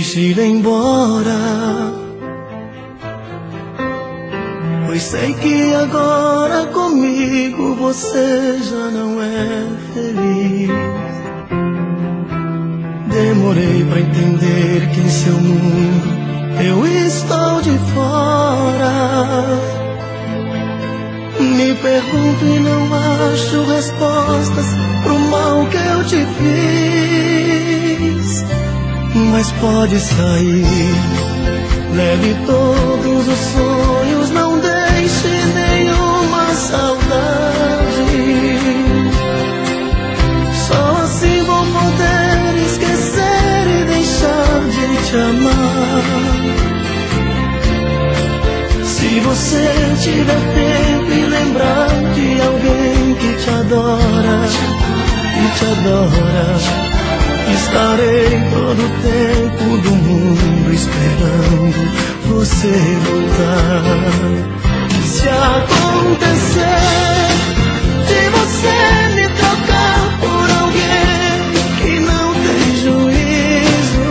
deixe ir embora, pois sei que agora comigo você já não é feliz. Demorei pra entender que em seu mundo eu estou de fora. Me pergunto e não acho respostas pro mal que eu te fiz. Mas pode sair, leve todos os sonhos, não deixe nenhuma saudade. Só assim vou poder esquecer e deixar de te amar. Se você tiver tempo e lembrar de alguém que te adora, estarei todo o tempo do mundo esperando você voltar. Se acontecer de você me trocar por alguém que não tem juízo,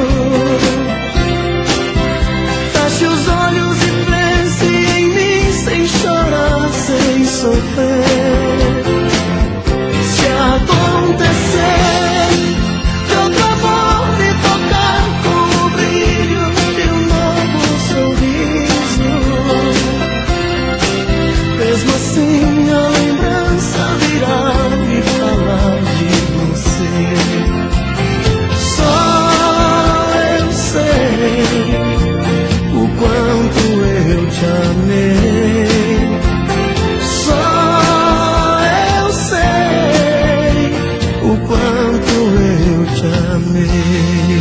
feche os olhos e pense em mim sem chorar, sem sofrer. Se acontecer de outro amor me tocar com o brilho de um novo sorriso, mesmo assim a lembrança virá me falar de você. Só eu sei o quanto eu te amei. Só eu sei o quanto eu te amei.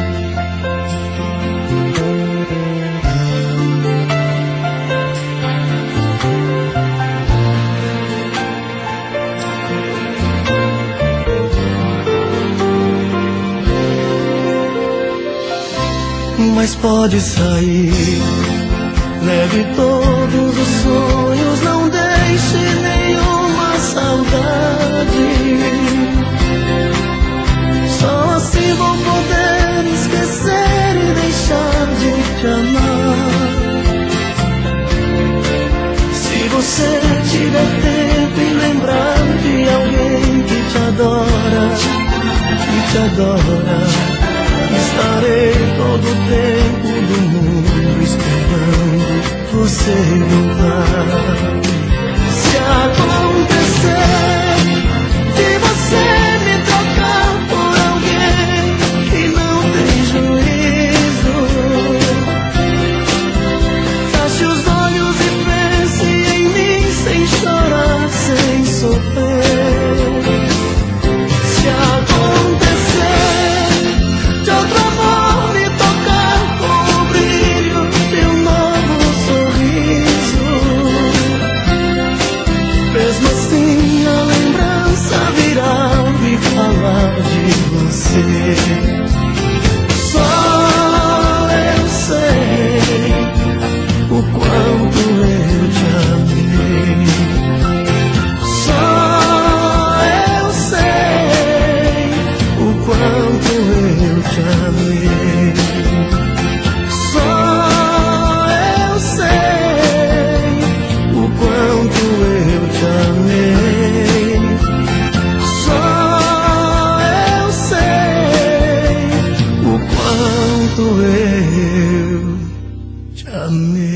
Mas pode sair, leve todos os sonhos, não deixe nenhuma saudade. Só assim vou poder esquecer e deixar de te amar. Se você tiver tempo e lembrar de alguém que te adora, estarei todo o tempo do mundo esperando você voltar. Se acontecer de você me trocar por alguém que não tem juízo, feche os olhos e pense em mim sem chorar, sem sofrer. Se acontecer de outro amor me tocar com o brilho de um novo sorriso, mesmo assim a lembrança virá me falar de você. Só eu sei o quanto eu te amei. Só eu sei o quanto eu te amei. Só eu sei o quanto eu te amei. Só eu sei o quanto eu te amei.